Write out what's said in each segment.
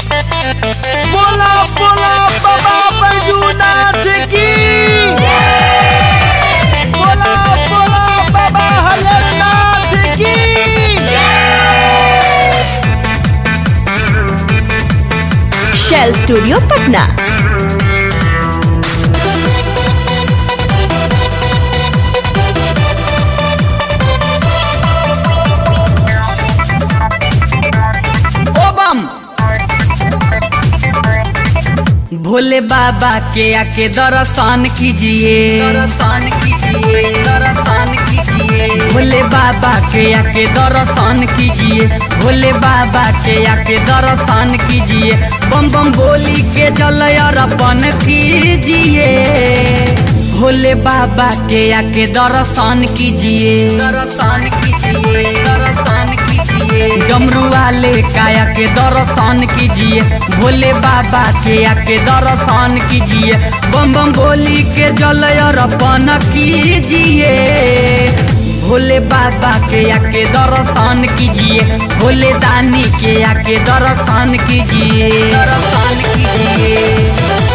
बोला बोला बाबा बैजूनाथ की। बोला बोला बाबा हरिहरनाथ की। Shell studio Patna. भोले बाबा के आके दर्शन कीजिए, दर्शन कीजिए, दर्शन कीजिए। भोले बाबा के आके दर्शन कीजिए, भोले बाबा के आके दर्शन कीजिए। बम बम बोली के जल अर्पण कीजिए। भोले बाबा के आके दर्शन कीजिए, दर्शन कीजिए, दर्शन कीजिए। डमरू वाले काया के दर्शन कीजिए, भोले बाबा के आके दर्शन कीजिए। बम बम बोली के जल अर्पण कीजिए। भोले बाबा के आके दर्शन कीजिए, भोले दानी के आके दर्शन कीजिए, दर्शन कीजिए।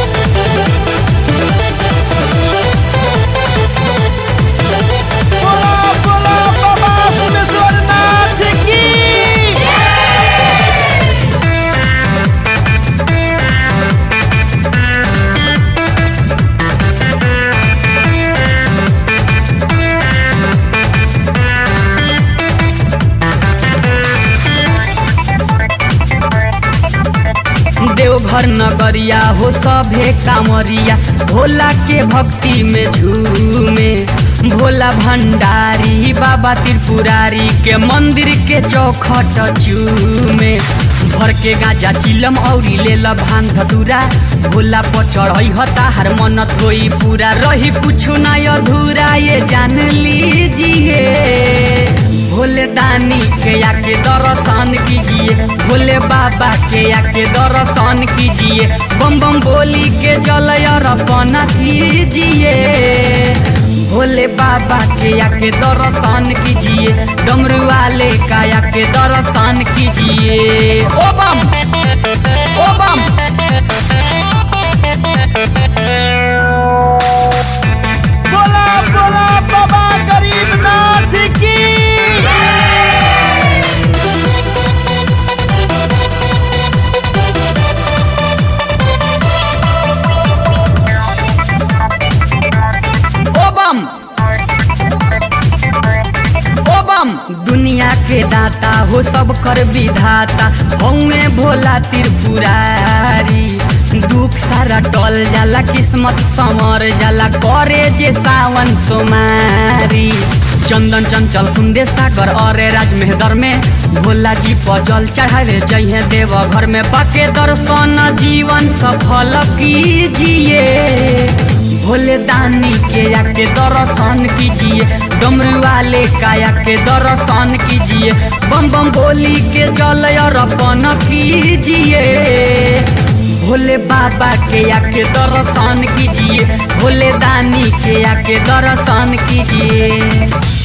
देवघर नगरिया हो सभे कामरिया, भोला के भक्ति में झूमे। भोला भंडारी बाबा त्रिपुरारी के मंदिर के चौखट चूमे। भर के गाजा चिलम औरी लेल भांग धतूरा, भोला पर चढ़ई हता हर मन्नत होई पूरा। रही कुछु ना अधूरा ये जान लीजिए। भोले दानी के आके दर्शन कीजिए, भोले बाबा के आके दर्शन कीजिए। बम बम बोली के जल अर्पण कीजिए। भोले बाबा के आके दर्शन कीजिए, डमरू वाले का आके दर्शन कीजिए। ओ बम ओ बम। बोला बोला बाबा गरीबनाथ की। दुनिया के दाता हो सब कर विधाता, हौवे भोला त्रिपुरारी। दुख सारा टल जाला, किस्मत संवर जाला, करे जे सावन सोमारी। चंदन चंचल सुंदे सागर और राज मेहदर में, भोला जी पर जल चढ़ावे जइहे देव घर में। पाके दर्शन जीवन सफल कीजिए। भोले दानी के आके दर्शन कीजिए, डमरू वाले का आके दर्शन कीजिए। बम बम बोली के जल अर्पण कीजिए। भोले बाबा के आके दर्शन कीजिए, भोले दानी के आके दर्शन कीजिए।